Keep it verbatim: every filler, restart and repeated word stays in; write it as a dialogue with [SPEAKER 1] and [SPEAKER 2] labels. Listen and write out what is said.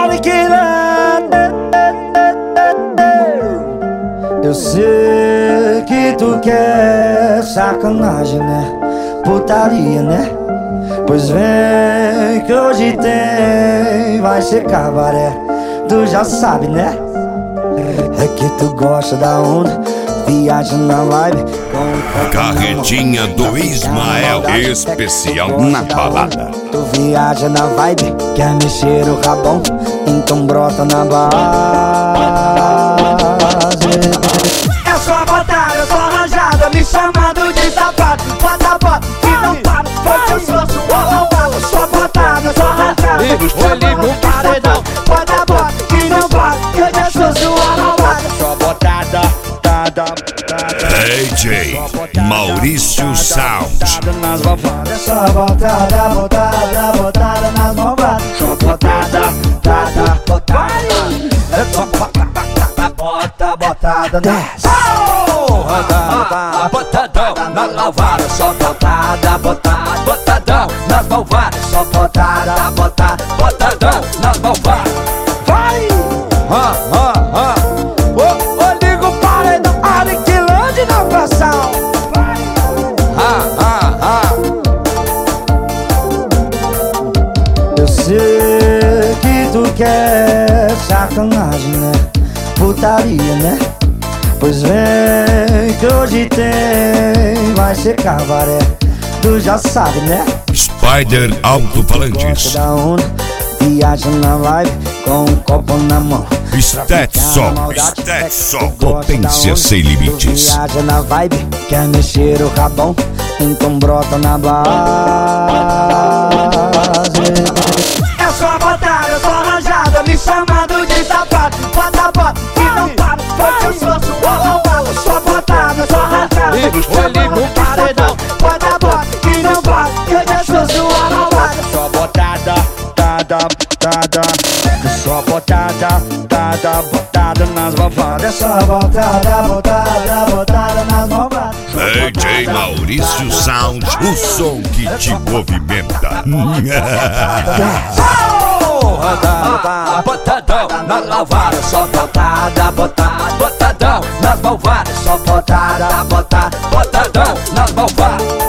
[SPEAKER 1] aniquilando. Eu sei que tu quer sacanagem, né? Putaria, né? Pois vem que hoje tem, vai ser cabaré. Tu já sabe, né? É que tu gosta da onda, viaja na vibe com
[SPEAKER 2] Carretinha do Ismael, especial na balada.
[SPEAKER 1] Tu viaja na vibe, quer mexer o rabão, então brota na base. É só botada, eu sou arranjada, me chamando de sapato. Bota, bota, que não para, porque eu sou sua arrombada. Só botada, eu sou arranjada, me chamando de paredão. Bota, bota, que não para, que eu já sou sua arrombada. Só botada, tada, tada.
[SPEAKER 2] D J Maurício Sound.
[SPEAKER 1] Só botada, botada, botada nas malvadas. Só botada, tada, botada. Bota, botada, desce. Botadão na lavada. Só botada, botada, botadão nas malvadas. Só botada, botada, botadão nas malvadas. Vai! Ah, ah, ah. Ô, ô, liga o paredão, aniquilando na pressão. Ah, ah, ah. Eu sei que tu quer sacanagem, né? Putaria, né? Pois vem que hoje tem, vai ser cabaré. Tu já sabe, né?
[SPEAKER 2] Spider Alto-Falantes.
[SPEAKER 1] Da onda, viaja na vibe com um copo na mão.
[SPEAKER 2] Stetson, Stetson, potência sem limites.
[SPEAKER 1] Tu viaja na vibe, quer mexer o rabão, então brota na base. É só botada, eu sou arranjada, me chamando de sapato. Bota, bota, que não para, porque eu sou sua arrombada. Só botada, eu sou arranjada, eu ligo o paredão. Bota, bota, que não para, que eu já sou sua arrombada. Só botada, tada, tada. Só botada, tada, botada nas malvadas. Só botada, botada, botada nas malvadas.
[SPEAKER 2] D J Maurício Sound, o som que te movimenta.
[SPEAKER 1] Botadão na lavada. Só botada, botada, botadão nas malvadas. Só botada, botada, botadão nas malvadas.